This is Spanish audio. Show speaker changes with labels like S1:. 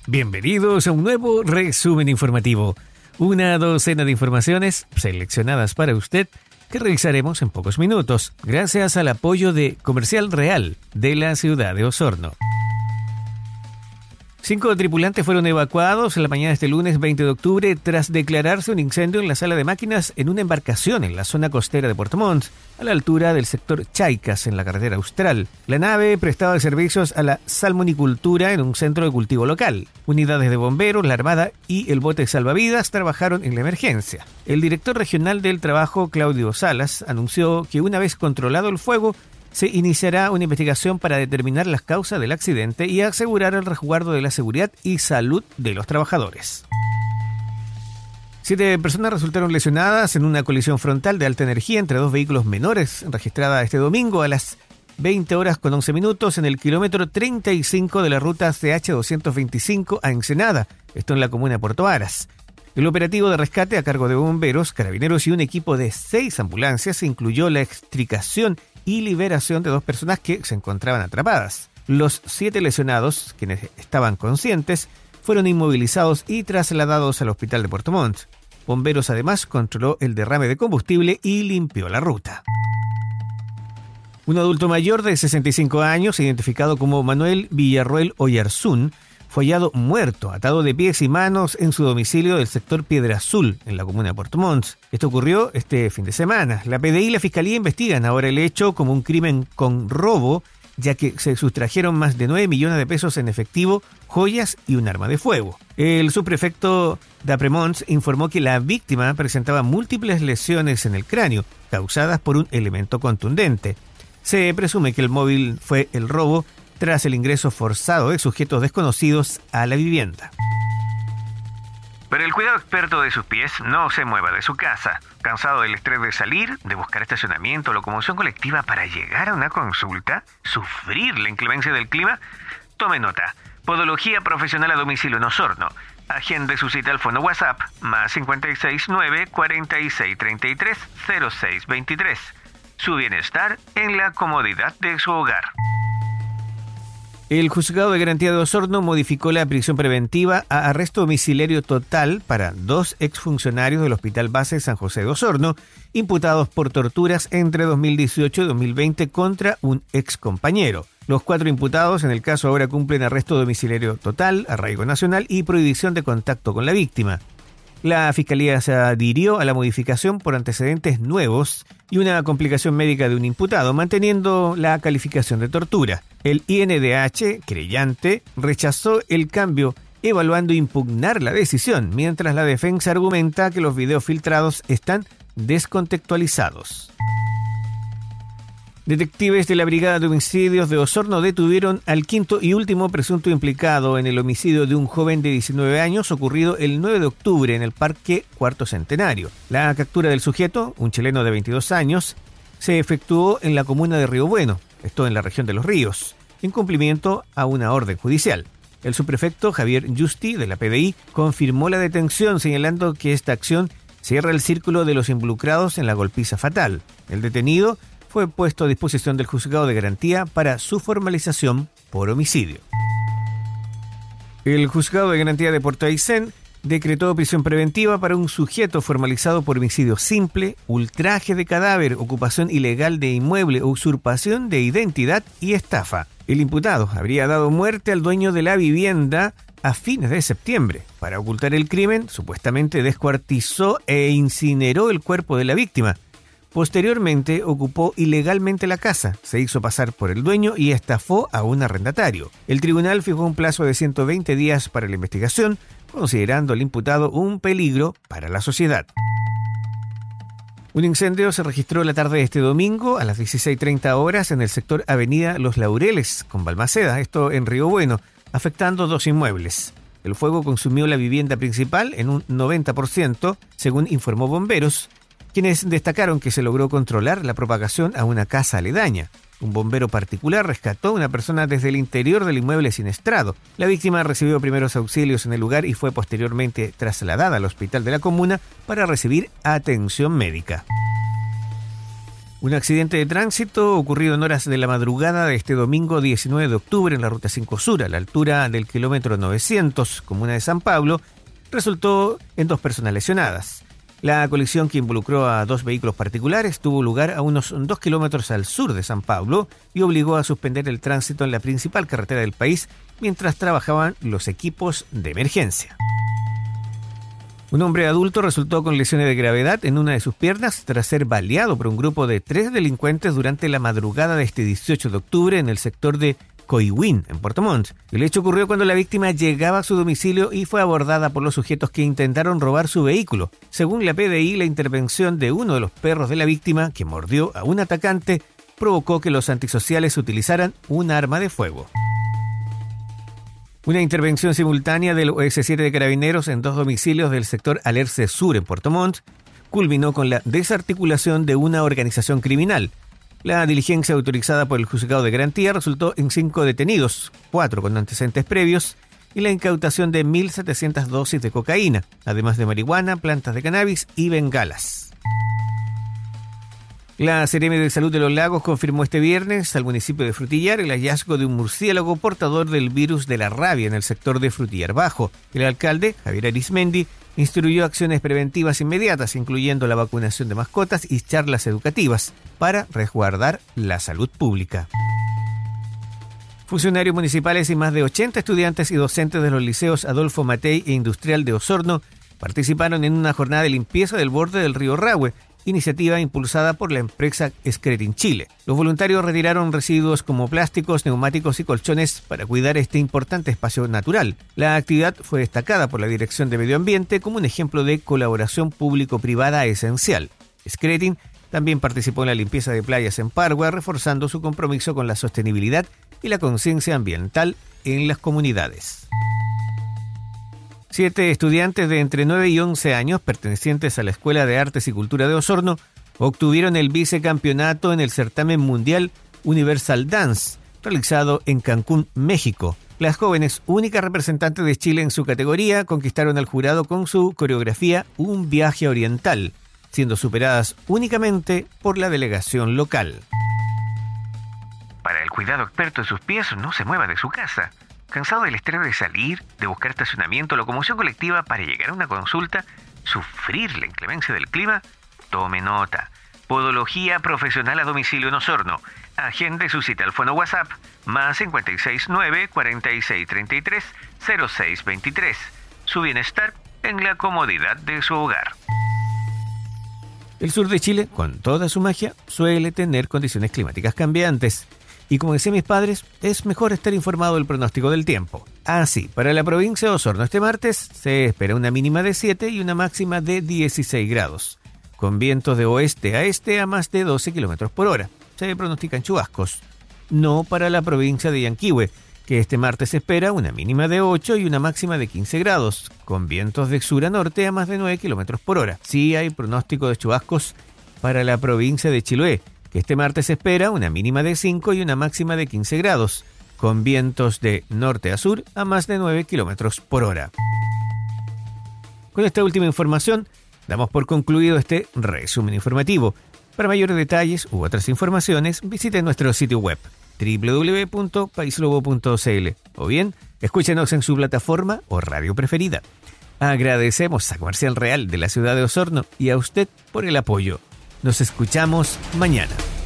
S1: Bienvenidos a un nuevo resumen informativo. Una docena de informaciones seleccionadas para usted que revisaremos en pocos minutos, gracias al apoyo de Comercial Real de la ciudad de Osorno. 5 tripulantes fueron evacuados en la mañana de este lunes 20 de octubre tras declararse un incendio en la sala de máquinas en una embarcación en la zona costera de Puerto Montt, a la altura del sector Chaicas en la carretera austral. La nave prestaba servicios a la salmonicultura en un centro de cultivo local. Unidades de bomberos, la Armada y el bote salvavidas trabajaron en la emergencia. El director regional del trabajo, Claudio Salas, anunció que una vez controlado el fuego, se iniciará una investigación para determinar las causas del accidente y asegurar el resguardo de la seguridad y salud de los trabajadores. 7 personas resultaron lesionadas en una colisión frontal de alta energía entre 2 vehículos menores, registrada este domingo a las 20 horas con 11 minutos en el kilómetro 35 de la ruta CH225 a Ensenada, esto en la comuna de Puerto Varas. El operativo de rescate a cargo de bomberos, carabineros y un equipo de 6 ambulancias incluyó la extricación y liberación de 2 personas que se encontraban atrapadas. Los 7 lesionados, quienes estaban conscientes, fueron inmovilizados y trasladados al hospital de Puerto Montt. Bomberos además controló el derrame de combustible y limpió la ruta. Un adulto mayor de 65 años, identificado como Manuel Villarroel Oyarzún, fue hallado muerto, atado de pies y manos en su domicilio del sector Piedra Azul, en la comuna de Puerto Montt. Esto ocurrió este fin de semana. La PDI y la Fiscalía investigan ahora el hecho como un crimen con robo, ya que se sustrajeron más de 9 millones de pesos en efectivo, joyas y un arma de fuego. El subprefecto Dapremont informó que la víctima presentaba múltiples lesiones en el cráneo, causadas por un elemento contundente. Se presume que el móvil fue el robo tras el ingreso forzado de sujetos desconocidos a la vivienda. Pero el cuidado experto de sus pies no se mueva de su casa. ¿Cansado del estrés de salir, de buscar estacionamiento o locomoción colectiva para llegar a una consulta? ¿Sufrir la inclemencia del clima? Tome nota. Podología profesional a domicilio en Osorno. Agende su cita al fono WhatsApp más 569 4633 0623. Su bienestar en la comodidad de su hogar. El Juzgado de Garantía de Osorno modificó la prisión preventiva a arresto domiciliario total para 2 exfuncionarios del Hospital Base San José de Osorno, imputados por torturas entre 2018 y 2020 contra un excompañero. Los 4 imputados en el caso ahora cumplen arresto domiciliario total, arraigo nacional y prohibición de contacto con la víctima. La Fiscalía se adhirió a la modificación por antecedentes nuevos y una complicación médica de un imputado, manteniendo la calificación de tortura. El INDH, querellante, rechazó el cambio, evaluando impugnar la decisión, mientras la defensa argumenta que los videos filtrados están descontextualizados. Detectives de la Brigada de Homicidios de Osorno detuvieron al 5º y último presunto implicado en el homicidio de un joven de 19 años ocurrido el 9 de octubre en el Parque Cuarto Centenario. La captura del sujeto, un chileno de 22 años, se efectuó en la comuna de Río Bueno, esto en la región de Los Ríos, en cumplimiento a una orden judicial. El subprefecto Javier Justi de la PDI confirmó la detención, señalando que esta acción cierra el círculo de los involucrados en la golpiza fatal. El detenido fue puesto a disposición del Juzgado de Garantía para su formalización por homicidio. El Juzgado de Garantía de Puerto Aysén decretó prisión preventiva para un sujeto formalizado por homicidio simple, ultraje de cadáver, ocupación ilegal de inmueble, usurpación de identidad y estafa. El imputado habría dado muerte al dueño de la vivienda a fines de septiembre. Para ocultar el crimen, supuestamente descuartizó e incineró el cuerpo de la víctima. Posteriormente ocupó ilegalmente la casa, se hizo pasar por el dueño y estafó a un arrendatario. El tribunal fijó un plazo de 120 días para la investigación, considerando al imputado un peligro para la sociedad. Un incendio se registró la tarde de este domingo a las 16:30 horas en el sector Avenida Los Laureles, con Balmaceda, esto en Río Bueno, afectando 2 inmuebles. El fuego consumió la vivienda principal en un 90%, según informó bomberos, quienes destacaron que se logró controlar la propagación a una casa aledaña. Un bombero particular rescató a una persona desde el interior del inmueble siniestrado. La víctima recibió primeros auxilios en el lugar y fue posteriormente trasladada al hospital de la comuna para recibir atención médica. Un accidente de tránsito ocurrido en horas de la madrugada de este domingo 19 de octubre en la Ruta 5 Sur, a la altura del kilómetro 900, comuna de San Pablo, resultó en 2 personas lesionadas. La colisión, que involucró a 2 vehículos particulares, tuvo lugar a unos 2 kilómetros al sur de San Pablo y obligó a suspender el tránsito en la principal carretera del país mientras trabajaban los equipos de emergencia. Un hombre adulto resultó con lesiones de gravedad en una de sus piernas tras ser baleado por un grupo de 3 delincuentes durante la madrugada de este 18 de octubre en el sector de Coihuín, en Puerto Montt. El hecho ocurrió cuando la víctima llegaba a su domicilio y fue abordada por los sujetos que intentaron robar su vehículo. Según la PDI, la intervención de uno de los perros de la víctima, que mordió a un atacante, provocó que los antisociales utilizaran un arma de fuego. Una intervención simultánea del OS7 de Carabineros en 2 domicilios del sector Alerce Sur en Puerto Montt culminó con la desarticulación de una organización criminal. La diligencia autorizada por el Juzgado de Garantía resultó en 5 detenidos, 4 con antecedentes previos, y la incautación de 1.700 dosis de cocaína, además de marihuana, plantas de cannabis y bengalas. La CRM de Salud de los Lagos confirmó este viernes al municipio de Frutillar el hallazgo de un murciélago portador del virus de la rabia en el sector de Frutillar Bajo. El alcalde, Javier Arismendi, instruyó acciones preventivas inmediatas, incluyendo la vacunación de mascotas y charlas educativas, para resguardar la salud pública. Funcionarios municipales y más de 80 estudiantes y docentes de los liceos Adolfo Matei e Industrial de Osorno participaron en una jornada de limpieza del borde del río Rahue, iniciativa impulsada por la empresa Scretin Chile. Los voluntarios retiraron residuos como plásticos, neumáticos y colchones para cuidar este importante espacio natural. La actividad fue destacada por la Dirección de Medio Ambiente como un ejemplo de colaboración público-privada esencial. Scretin también participó en la limpieza de playas en Pargua, reforzando su compromiso con la sostenibilidad y la conciencia ambiental en las comunidades. 7 estudiantes de entre 9 y 11 años, pertenecientes a la Escuela de Artes y Cultura de Osorno, obtuvieron el vicecampeonato en el certamen mundial Universal Dance, realizado en Cancún, México. Las jóvenes, únicas representantes de Chile en su categoría, conquistaron al jurado con su coreografía Un viaje oriental, siendo superadas únicamente por la delegación local.
S2: Para el cuidado experto de sus pies, no se mueva de su casa. ¿Cansado del estrés de salir, de buscar estacionamiento o locomoción colectiva para llegar a una consulta? ¿Sufrir la inclemencia del clima? Tome nota. Podología profesional a domicilio en Osorno. Agende su cita al fono WhatsApp más 569 4633 0623. Su bienestar en la comodidad de su hogar.
S1: El sur de Chile, con toda su magia, suele tener condiciones climáticas cambiantes. Y como decían mis padres, es mejor estar informado del pronóstico del tiempo. Así, para la provincia de Osorno este martes se espera una mínima de 7 y una máxima de 16 grados, con vientos de oeste a este a más de 12 kilómetros por hora. Se pronostican chubascos. No para la provincia de Yanquihue, que este martes se espera una mínima de 8 y una máxima de 15 grados, con vientos de sur a norte a más de 9 kilómetros por hora. Sí hay pronóstico de chubascos para la provincia de Chiloé, que este martes se espera una mínima de 5 y una máxima de 15 grados, con vientos de norte a sur a más de 9 kilómetros por hora. Con esta última información, damos por concluido este resumen informativo. Para mayores detalles u otras informaciones, visite nuestro sitio web www.paislobo.cl o bien escúchenos en su plataforma o radio preferida. Agradecemos a Comercial Real de la ciudad de Osorno y a usted por el apoyo. Nos escuchamos mañana.